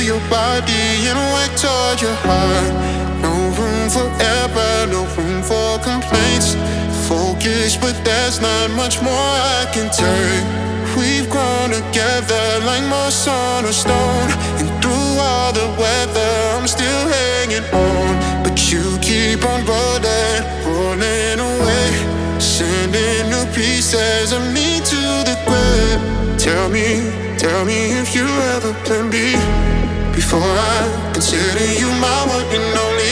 your body and work toward your heart. No room for error, no room for complaints. Focus, but there's not much more I can take. We've grown together like moss on a stone, and through all the weather, I'm still hanging on. But you keep on rolling, rolling away, sending new pieces of me to the grave. Tell me if you ever plan B, before I consider you my one and only.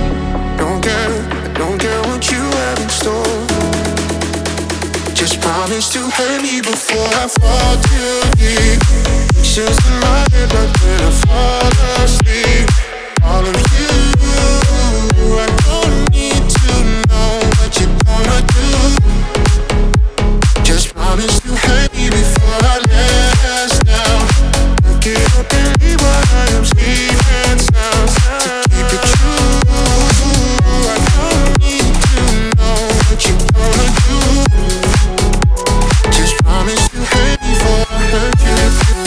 Don't care what you have in store. Just promise to hurt me before I fall too deep. Pictures in my head, but when I fall asleep, all of you, I don't need to know what you're gonna do. Just promise to hurt me before I let us down. Look it up and leave what I am sleeping sounds. To keep it true, I don't need to know what you're gonna do. Just promise to hurt me before I hurt you.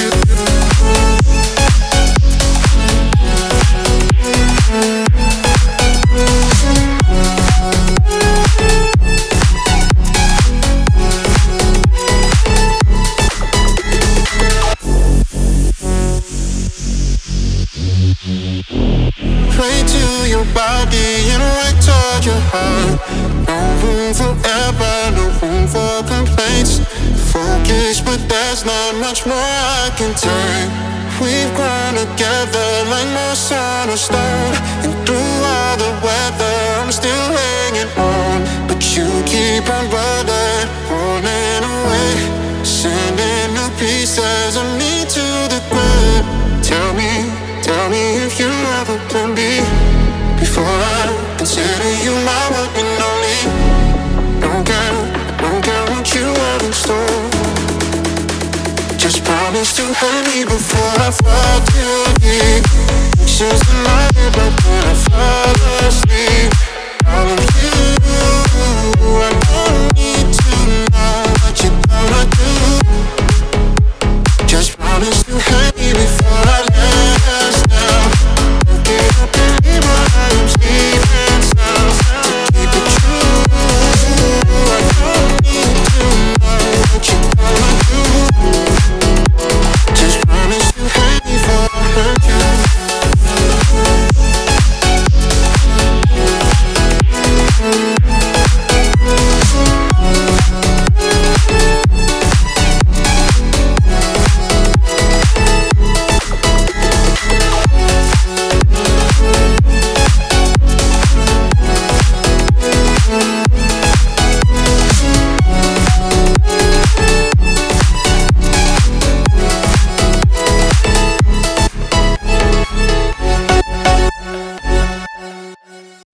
Pray to your body and work toward your heart. No room for error, no room for complaints. Focus, but there's not much more I can take. We've grown together like moss on a stone, and through all the weather, I'm still hanging on. But you keep on rolling, rolling away, sending new pieces of me to the grave. Tell me if you ever plan B, before I consider you my one and only. Don't care what you have in store. Just promise to hurt me before